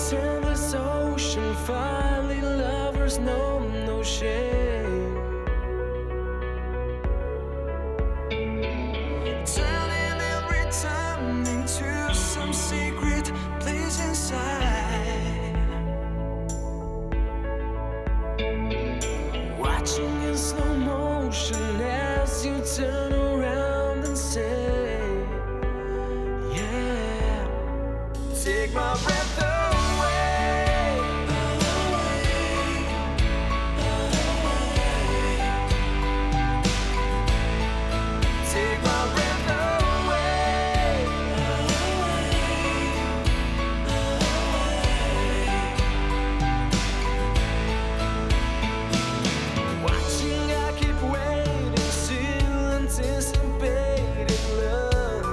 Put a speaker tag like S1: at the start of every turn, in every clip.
S1: this endless ocean, finally lovers know no shame. Turning every time into some secret place inside. Watching in slow motion as you turn around and say, yeah, take my breath away. Take my breath away. Watching, I keep waiting, still anticipating love.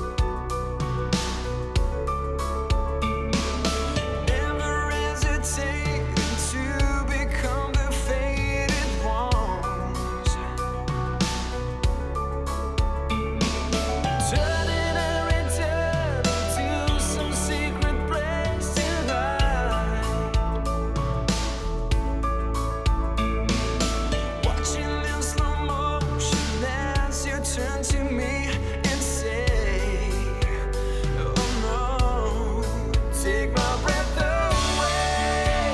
S1: Never hesitating to become the faded ones. Turning and returning to some secret place to hide. Watching in slow motion as you turn to me and say, oh no, take my breath away.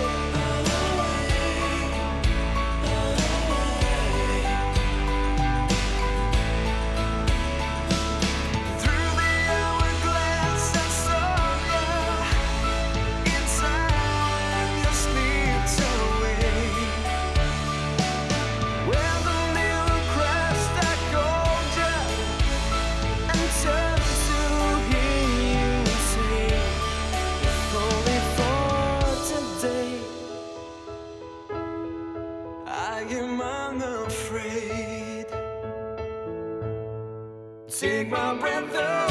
S1: Through the hourglass I saw you. In time you slipped away. Where the mirror crashed, I called you and turned to hear you say, if only for today, I am unafraid. Take my breath away.